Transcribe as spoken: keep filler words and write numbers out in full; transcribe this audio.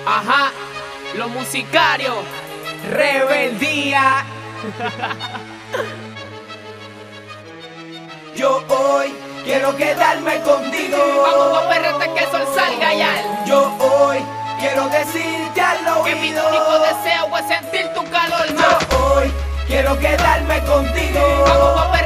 Ajá, los musicarios, rebeldía. Yo hoy quiero quedarme contigo. Vamos a perrete que el sol salga ya. Yo hoy quiero decirte al Que mi oído único deseo es sentir tu calor. Yo hoy quiero quedarme contigo. Vamos a